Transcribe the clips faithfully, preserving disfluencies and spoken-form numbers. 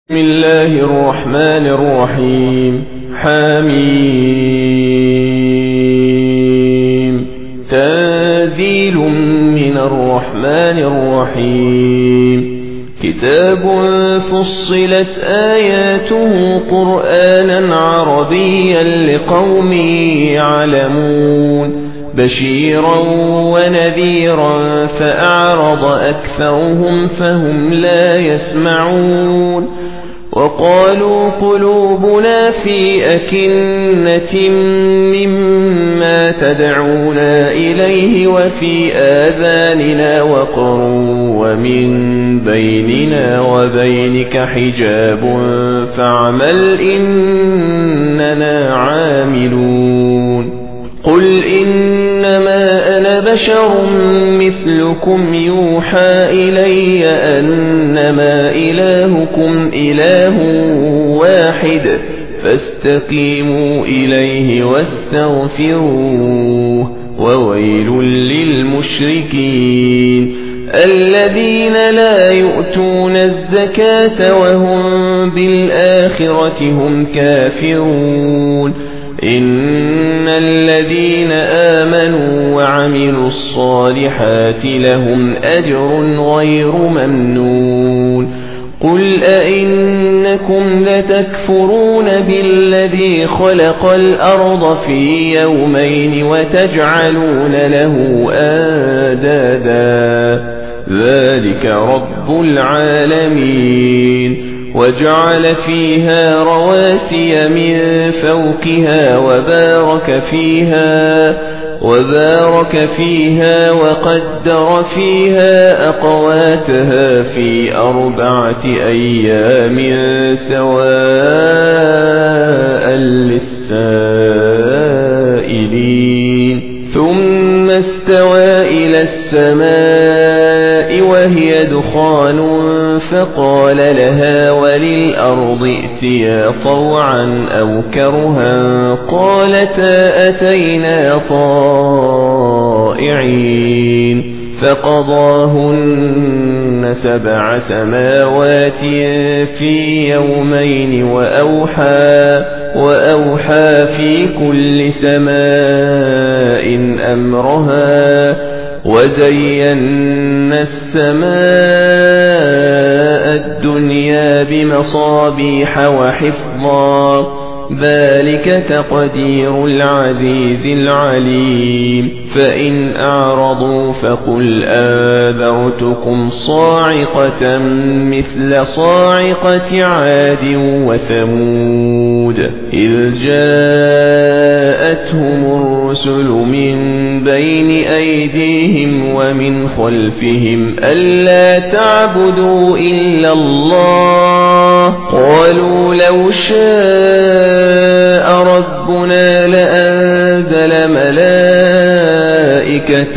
بسم الله الرحمن الرحيم. حميم. تنزيل من الرحمن الرحيم. كتاب فصلت آياته قرآنا عربيا لقوم يعلمون بشيرا ونذيرا فأعرض أكثرهم فهم لا يسمعون وقالوا قلوبنا في أكنة مما تدعونا إليه وفي آذاننا وقر ومن بيننا وبينك حجاب فاعمل إننا عاملون. قل إنما أنا بشر مثلكم يوحى إلي أنما إلهكم إله واحد فاستقيموا إليه واستغفروه وويل للمشركين الذين لا يؤتون الزكاة وهم بالآخرة هم كافرون. إن الذين آمنوا وعملوا الصالحات لهم أجر غير ممنون. قل أئنكم لتكفرون بالذي خلق الأرض في يومين وتجعلون له أندادا ذلك رب العالمين. وجعل فيها رواسي من فوقها وبارك فيها وبارك فيها وقدر فيها أقواتها في أربعة أيام سواء للسائلين. ثم استوى إلى السماء وهي دخان فقال لها وللأرض ائتيا طوعا أو كرها قالتا أتينا طائعين. فقضاهن سبع سماوات في يومين وأوحى وأوحى في كل سماء أمرها وزينا السماء الدنيا بمصابيح وحفظا ذلك تقدير العزيز العليم. فإن أعرضوا فقل أنذرتكم صاعقة مثل صاعقة عاد وثمود إذ جاءتهم الرسل من بين أيديهم ومن خلفهم ألا تعبدوا إلا الله قالوا لو شاء ربنا لأنزل ملائكة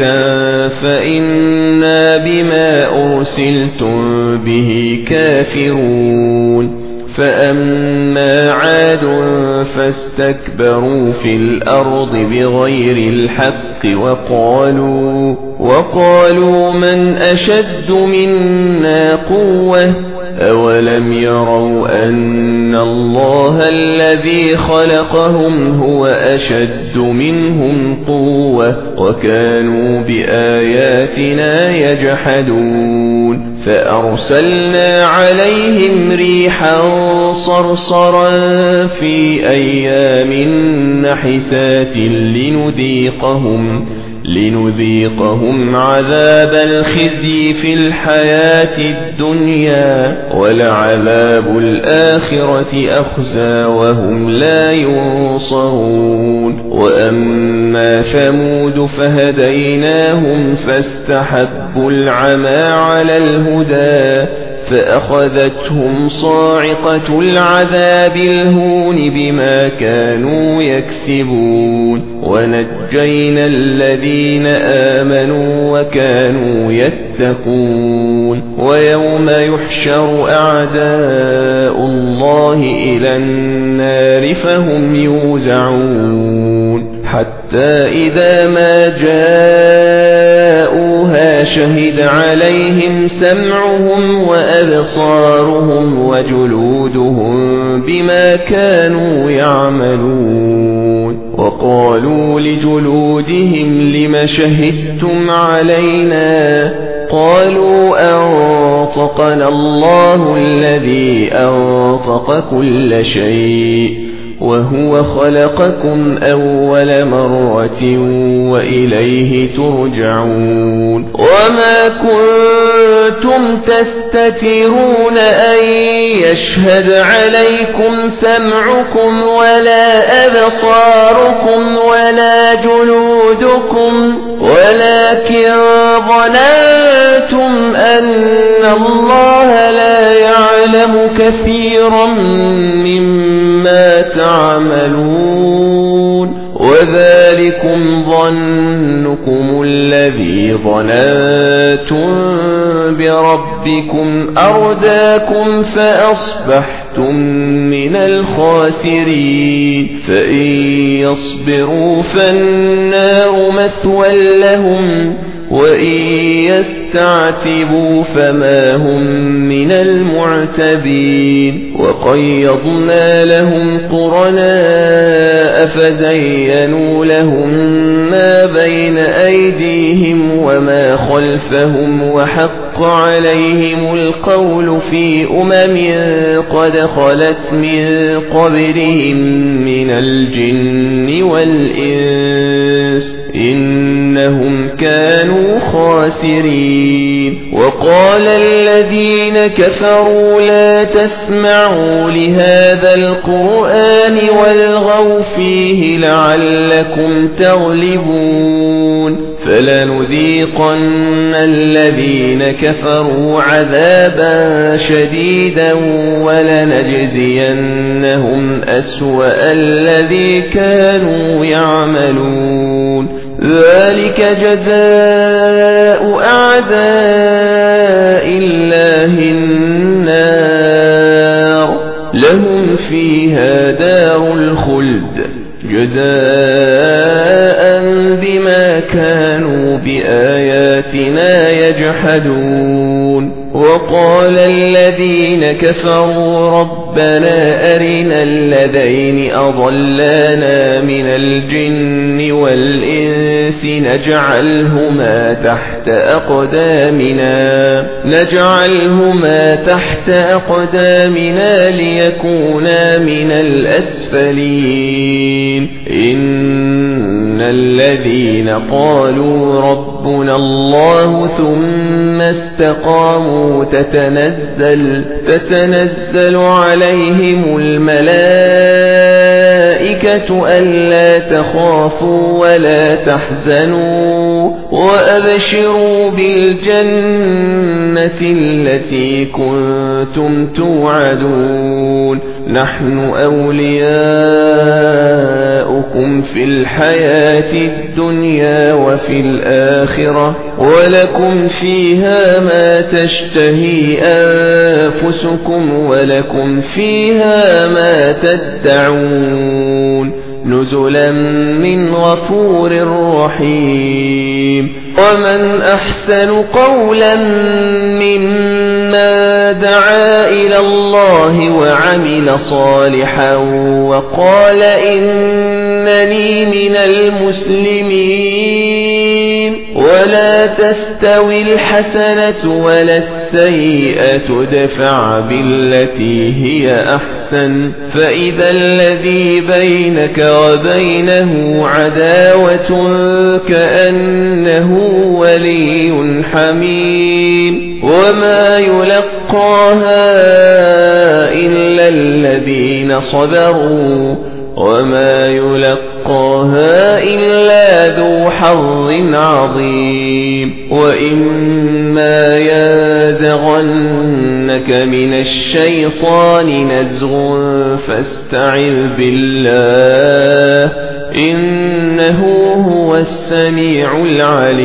فإنا بما أرسلتم به كافرون. فأما عاد فاستكبروا في الأرض بغير الحق وقالوا وقالوا من أشد منا قوة أولم يروا أن الله الذي خلقهم هو أشد منهم قوة وكانوا بآياتنا يجحدون. فأرسلنا عليهم ريحا صرصرا في أيام نحسات لنذيقهم لنذيقهم عذاب الخزي في الحياة الدنيا ولعذاب الآخرة أخزى وهم لا ينصرون. وأما ثمود فهديناهم فاستحبوا العمى على الهدى فأخذتهم صاعقة العذاب الهون بما كانوا يكسبون. ونجينا الذين آمنوا وكانوا يتقون. ويوم يحشر أعداء الله إلى النار فهم يوزعون حتى إذا ما جاءوها شهد عليهم سمعهم وأبصارهم وجلودهم بما كانوا يعملون وقالوا لجلودهم لم شهدتم علينا قالوا أنطقنا الله الذي أنطق كل شيء وهو خلقكم أول مرة وإليه ترجعون وما كنتم تستترون أن يشهد عليكم سمعكم ولا أبصاركم ولا جلودكم ولكن ظننتم أن الله لا يعلم كثيرا مما تعملون وذلكم ظنكم الذي ظننتم بربكم أرداكم فأصبحتم من الخاسرين فإن يصبروا فالنار مثوى لهم وإن يستعتبوا فما هم من المعتبين وقيضنا لهم قرناء فزينوا لهم ما بين أيديهم وما خلفهم وحق عليهم القول في أمم قد خلت من قبلهم من الجن والإنس إنهم كانوا خاسرين وقال الذين كفروا لا تسمعوا لهذا القرآن والغوا فيه لعلكم تغلبون فلنذيقن الذين كفروا عذابا شديدا ولنجزينهم أسوأ الذي كانوا يعملون ذلك جزاء أعداء الله النار لهم فيها دار الخلد جزاء بما كانوا بآياتنا يجحدون وقال الذين كفروا ربنا أرنا الذين أضلانا من الجن والإنس نجعلهما تحت أقدامنا نجعلهما تحت أقدامنا ليكونا من الأسفلين إن الذين قالوا ربنا الله ثم استقاموا تتنزل تتنزل عليهم الملائكة ألا تخافوا ولا تحزنوا وأبشروا بالجنة التي كنتم توعدون نحن أولياؤكم في الحياة الدنيا وفي الآخرة ولكم فيها ما تشتهي أنفسكم ولكم فيها ما تدعون نزلا من غفور رحيم ومن أحسن قولا ممن دعا إلى الله وعمل صالحا وقال إنني من المسلمين ولا تستوي الحسنة ولا السيئة ادفع بالتي هي أحسن فإذا الذي بينك وبينه عداوة كأنه ولي حميم وما يلقاها إلا الذين صبروا وما يلقاها إلا ذو حظ عظيم وإما ينزغنك من الشيطان نزغ فاستعذ بالله إنه هو السميع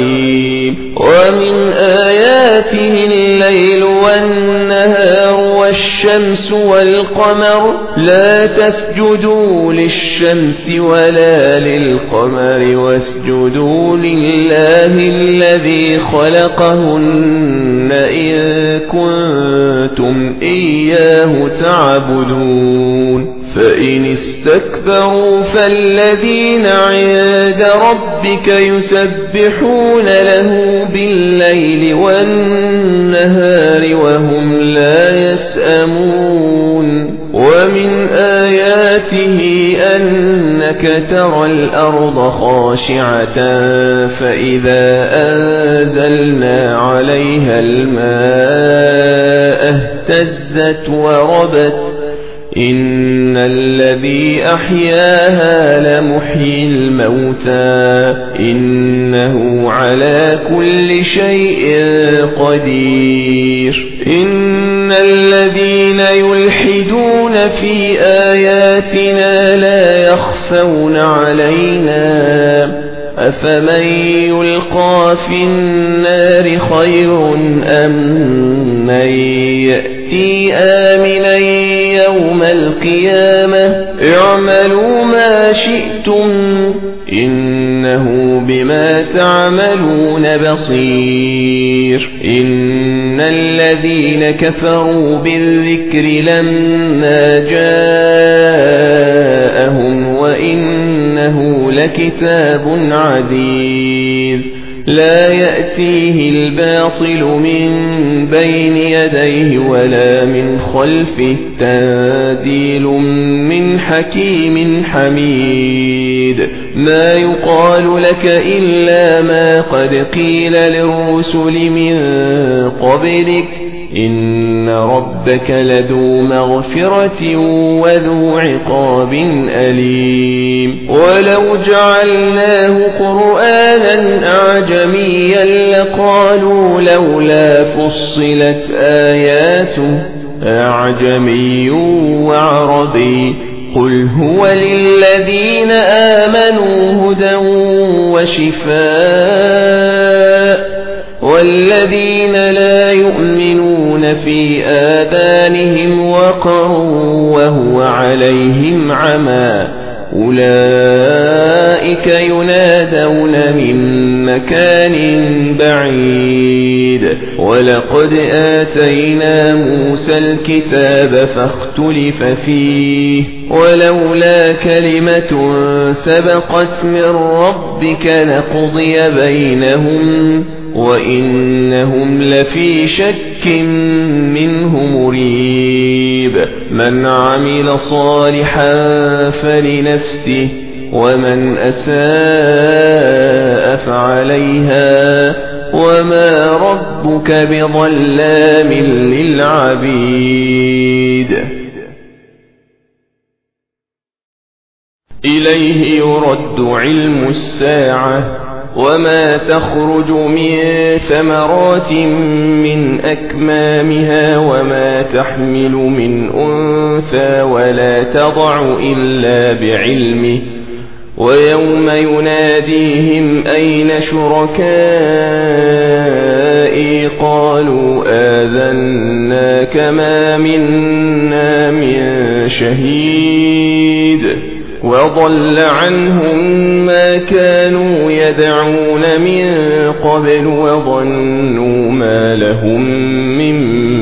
العليم ومن آياته الليل والنهار والشمس والقمر لا تسجدوا للشمس ولا للقمر واسجدوا لله الذي خلقهن إن كنتم إياه تعبدون فإن استكبروا فالذين عند ربك يسبحون له بالليل والنهار وهم لا يسأمون ومن آياته أنك ترى الأرض خاشعة فإذا أنزلنا عليها الماء اهتزت وربت إن الذي أحياها لمحيي الموتى إنه على كل شيء قدير إن الذين يلحدون في آياتنا لا يخفون علينا أفمن يلقى في النار خير أم من يأتي آمنا يوم القيامة اعملوا ما شئتم إنه بما تعملون بصير إن الذين كفروا بالذكر لما جاءهم وإنه لكتاب عزيز لا يأتيه الباطل من بين يديه ولا من خلفه تنزيل من حكيم حميد ما يقال لك إلا ما قد قيل للرسل من قبلك إن ربك لذو مغفرة وذو عقاب أليم ولو جعلناه قرآنا أعجميا لقالوا لولا فصلت آياته أعجمي وعربي قل هو للذين آمنوا هدى وشفاء والذين لا يؤمنون في آذانهم وقر وهو عليهم عمى أولئك ينادون من مكان بعيد ولقد آتينا موسى الكتاب فاختلف فيه ولولا كلمة سبقت من ربك لقضي بينهم وإنهم لفي شك منه مريب من عمل صالحا فلنفسه ومن أساء فعليها وما ربك بظلام للعبيد إليه يرد علم الساعة وما تخرج من ثمرات من أكمامها وما تحمل من أنثى ولا تضع إلا بعلمه ويوم يناديهم أين شركائي قالوا آذناك ما منا من شهيد وضل عنهم ما كانوا يدعون من قبل وظنوا ما لهم من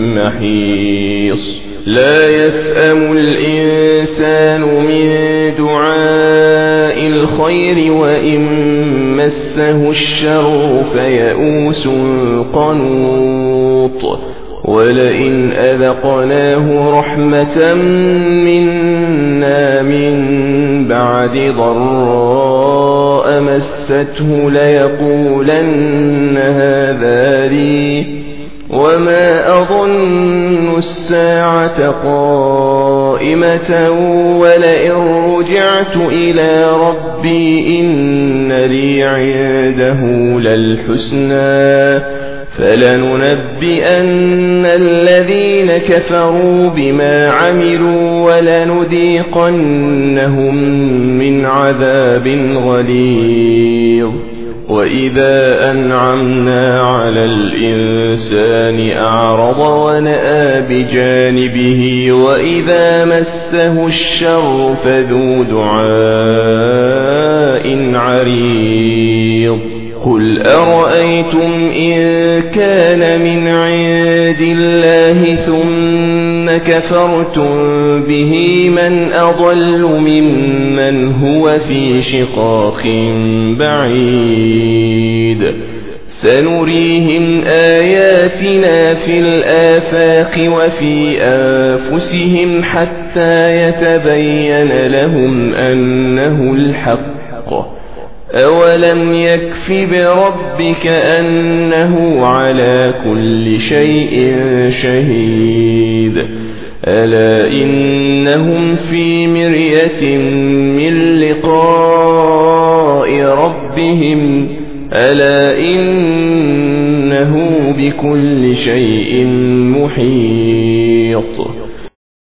محيص لا يسأم الإنسان من دعاء الخير وإن مسه الشر فيئوس قنوط ولئن أذقناه رحمة منا من بعد ضراء مسته ليقولن هذا لي وما أظن الساعة قائمة ولئن رجعت إلى ربي إن لي عنده للحسنى فلننبئن الذين كفروا بما عملوا ولنذيقنهم من عذاب غليظ وإذا أنعمنا على الإنسان أعرض ونأى بجانبه وإذا مسه الشر فذو دعاء عريض قل أرأيتم إن كان من عند الله ثم كفرتم به من أضل ممن هو في شقاق بعيد سنريهم آياتنا في الآفاق وفي أنفسهم حتى يتبين لهم أنه الحق أولم يكف بربك أنه على كل شيء شهيد ألا إنهم في مرية من لقاء ربهم ألا إنه بكل شيء محيط